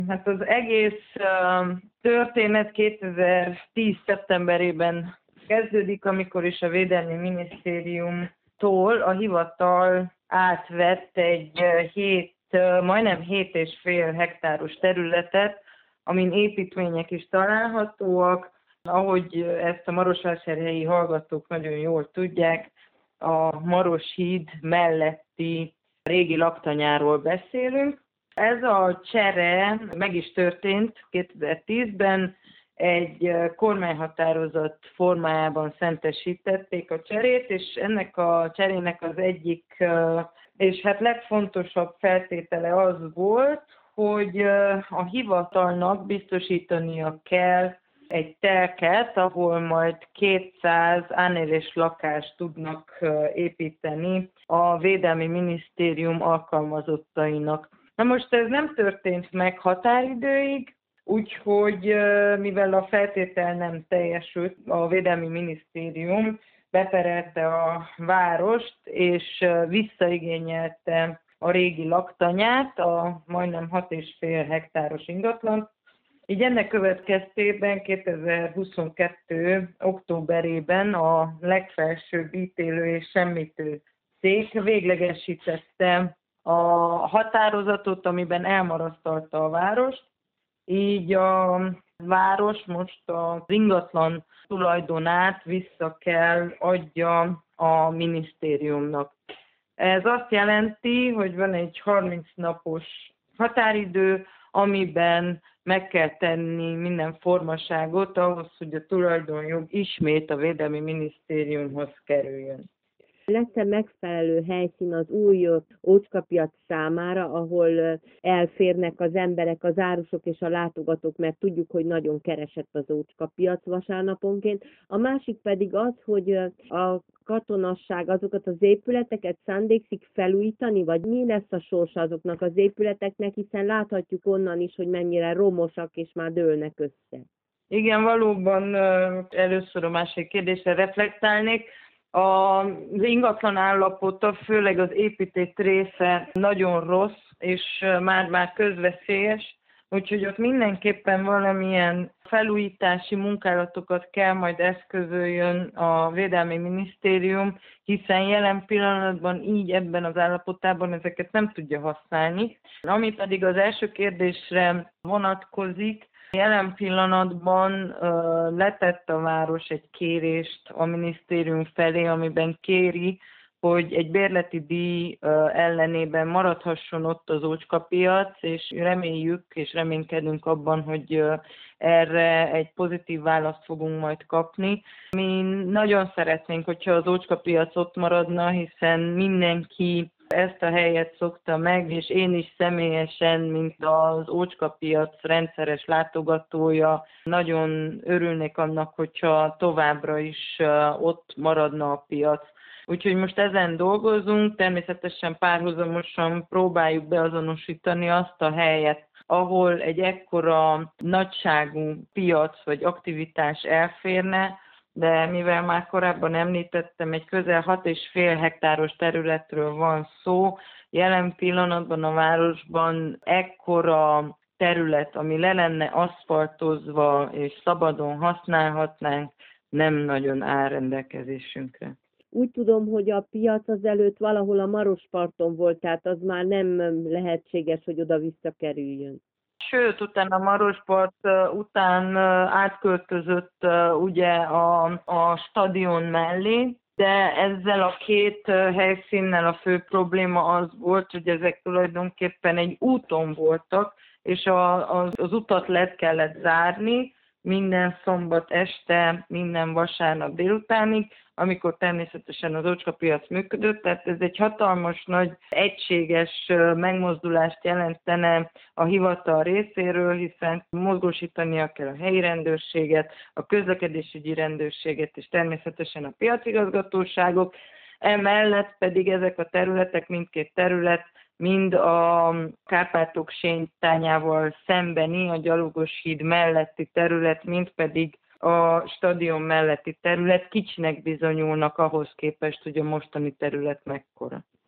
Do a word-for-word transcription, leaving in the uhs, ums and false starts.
Hát az egész uh, történet kétezer-tíz szeptemberében kezdődik, amikor is a Védelmi Minisztériumtól a hivatal átvett egy hét, majdnem hét és fél hektáros területet, amin építmények is találhatóak. Ahogy ezt a marosvásárhelyi hallgatók nagyon jól tudják, a Maroshíd melletti régi laktanyáról beszélünk. Ez a csere meg is történt kétezer-tízben, egy kormányhatározat formájában szentesítették a cserét, és ennek a cserének az egyik és hát legfontosabb feltétele az volt, hogy a hivatalnak biztosítania kell egy telket, ahol majd kétszáz ánélés lakást tudnak építeni a Védelmi Minisztérium alkalmazottainak. Na most ez nem történt meg határidőig, úgyhogy mivel a feltétel nem teljesült, a Védelmi Minisztérium beperelte a várost, és visszaigényelte a régi laktanyát, a majdnem hat és fél hektáros ingatlant. Így ennek következtében kétezer-huszonkettő októberében a legfelsőbb ítélő és semmitő szék véglegesítette a határozatot, amiben elmarasztalta a várost. Így a város most az ingatlan tulajdonát vissza kell adja a minisztériumnak. Ez azt jelenti, hogy van egy harminc napos határidő, amiben meg kell tenni minden formaságot ahhoz, hogy a tulajdonjog ismét a Védelmi Minisztériumhoz kerüljön. Lesz-e megfelelő helyszín az új ócskapiac számára, ahol elférnek az emberek, az árusok és a látogatók, mert tudjuk, hogy nagyon keresett az ócskapiac vasárnaponként. A másik pedig az, hogy a katonasság azokat az épületeket szándékszik felújítani, vagy mi lesz a sorsa azoknak az épületeknek, hiszen láthatjuk onnan is, hogy mennyire romosak és már dőlnek össze. Igen, valóban először a másik kérdésre reflektálnék. Az ingatlan állapota, főleg az épített része nagyon rossz, és már-már közveszélyes, úgyhogy ott mindenképpen valamilyen felújítási munkálatokat kell majd eszközöljön a Védelmi Minisztérium, hiszen jelen pillanatban így ebben az állapotában ezeket nem tudja használni. Ami pedig az első kérdésre vonatkozik, jelen pillanatban uh, letett a város egy kérést a minisztérium felé, amiben kéri, hogy egy bérleti díj uh, ellenében maradhasson ott az ócskapiac, és reméljük és reménykedünk abban, hogy uh, erre egy pozitív választ fogunk majd kapni. Mi nagyon szeretnénk, hogyha az ócskapiac ott maradna, hiszen mindenki ezt a helyet szokta meg, és én is személyesen, mint az ócskapiac rendszeres látogatója, nagyon örülnék annak, hogyha továbbra is ott maradna a piac. Úgyhogy most ezen dolgozunk, természetesen párhuzamosan próbáljuk beazonosítani azt a helyet, ahol egy ekkora nagyságú piac vagy aktivitás elférne, de mivel már korábban említettem, egy közel hat és fél hektáros területről van szó, jelen pillanatban a városban ekkora terület, ami le lenne aszfaltozva és szabadon használhatnánk, nem nagyon áll rendelkezésünkre. Úgy tudom, hogy a piac az előtt valahol a Marosparton volt, tehát az már nem lehetséges, hogy oda visszakerüljön. Sőt, utána a Marospart után átköltözött ugye a, a stadion mellé, de ezzel a két helyszínnel a fő probléma az volt, hogy ezek tulajdonképpen egy úton voltak, és a, az, az utat le kellett zárni minden szombat este, minden vasárnap délutánig, amikor természetesen az ócskapiac működött, tehát ez egy hatalmas, nagy, egységes megmozdulást jelentene a hivatal részéről, hiszen mozgósítania kell a helyi rendőrséget, a közlekedésügyi rendőrséget és természetesen a piacigazgatóságok, emellett pedig ezek a területek, mindkét terület, mind a Kárpátok sétányával szembeni, a Gyalogos híd melletti terület, mind pedig a stadion melletti terület kicsinek bizonyulnak ahhoz képest, hogy a mostani terület mekkora.